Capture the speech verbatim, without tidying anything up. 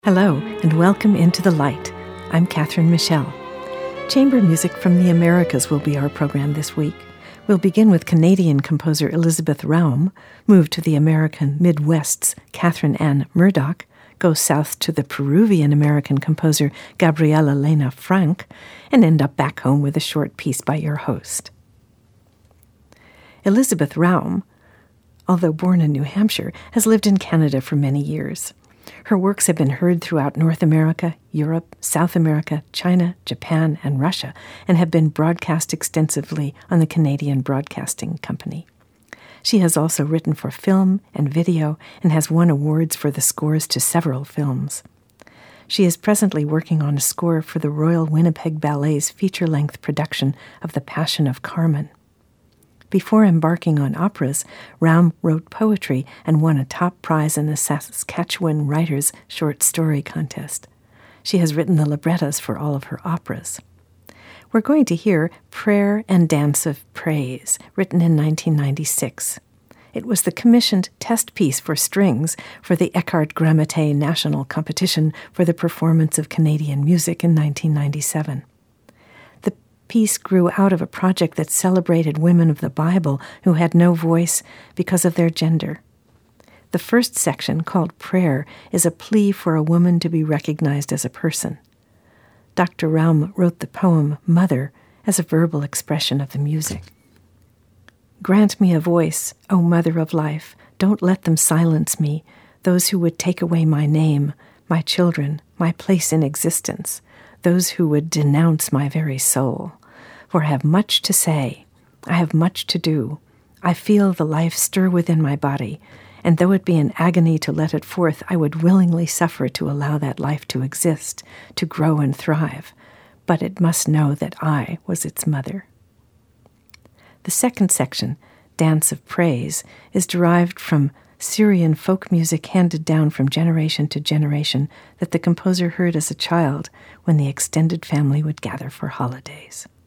Hello, and welcome into the light. I'm Catherine Michelle. Chamber music from the Americas will be our program this week. We'll begin with Canadian composer Elizabeth Raum, move to the American Midwest's Catherine Ann Murdoch, go south to the Peruvian-American composer Gabriela Lena Frank, and end up back home with a short piece by your host. Elizabeth Raum, although born in New Hampshire, has lived in Canada for many years. Her works have been heard throughout North America, Europe, South America, China, Japan, and Russia, and have been broadcast extensively on the Canadian Broadcasting Company. She has also written for film and video and has won awards for the scores to several films. She is presently working on a score for the Royal Winnipeg Ballet's feature-length production of The Passion of Carmen. Before embarking on operas, Raum wrote poetry and won a top prize in the Saskatchewan Writers' Short Story Contest. She has written the librettos for all of her operas. We're going to hear Prayer and Dance of Praise, written in nineteen ninety-six. It was the commissioned test piece for strings for the Eckhart Grammaté National Competition for the Performance of Canadian Music in nineteen ninety-seven. Piece grew out of a project that celebrated women of the Bible who had no voice because of their gender. The first section, called Prayer, is a plea for a woman to be recognized as a person. Doctor Raum wrote the poem Mother as a verbal expression of the music. Grant me a voice, O Mother of Life, don't let them silence me, those who would take away my name, my children, my place in existence, those who would denounce my very soul. For I have much to say, I have much to do. I feel the life stir within my body, and though it be an agony to let it forth, I would willingly suffer to allow that life to exist, to grow and thrive. But it must know that I was its mother. The second section, Dance of Praise, is derived from Syrian folk music handed down from generation to generation that the composer heard as a child when the extended family would gather for holidays.